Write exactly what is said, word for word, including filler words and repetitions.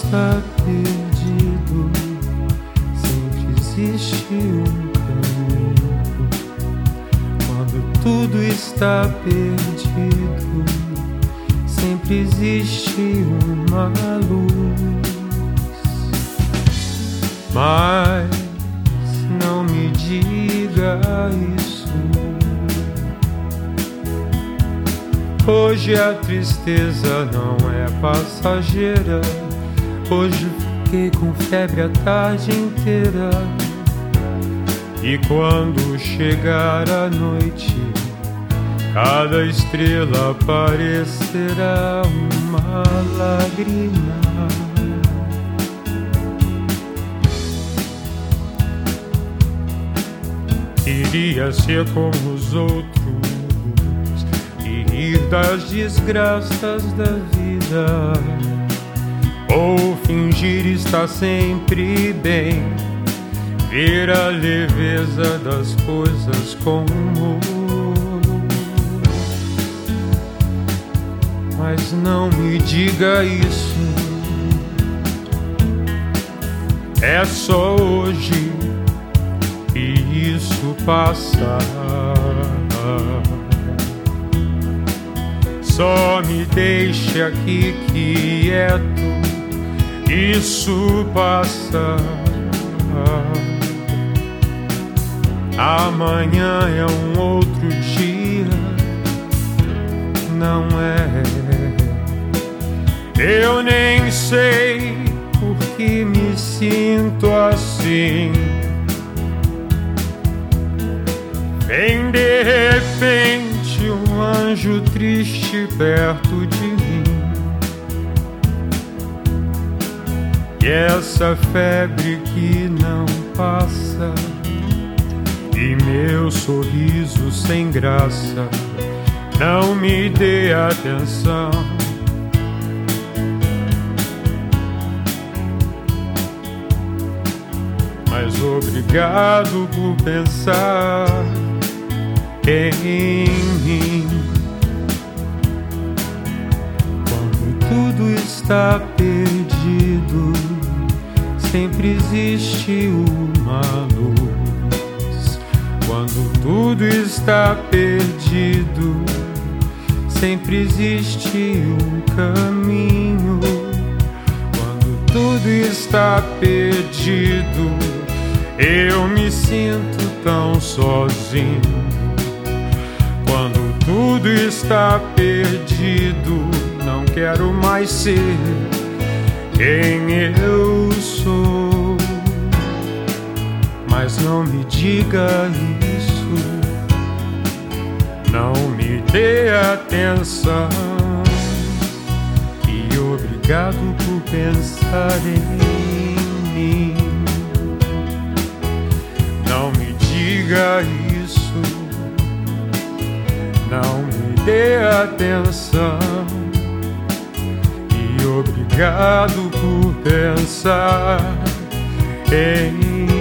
está perdido, sempre existe um caminho. Quando tudo está perdido, sempre existe uma luz. Mas não me diga isso. Hoje a tristeza não é passageira. Hoje fiquei com febre a tarde inteira. E quando chegar a noite, cada estrela parecerá uma lágrima. Queria ser como os outros e rir das desgraças da vida, ou fingir estar sempre bem, ver a leveza das coisas com humor. Mas não me diga isso, é só hoje e isso passa. Só me deixe aqui quieto, isso passa. Amanhã é um outro dia, não é? Eu nem sei por que me sinto assim. Vem de repente um anjo triste perto de mim, e essa febre que não passa, e meu sorriso sem graça, não me dê atenção. Mas obrigado por pensar em mim. Quando tudo está perdido, sempre existe uma luz. Quando tudo está perdido, sempre existe um caminho. Quando tudo está perdido, eu me sinto tão sozinho. Quando tudo está perdido, não quero mais ser quem eu sou. Mas não me diga isso, não me dê atenção. E obrigado por pensar em mim. Não me diga isso, não me dê atenção. E obrigado por pensar em mim.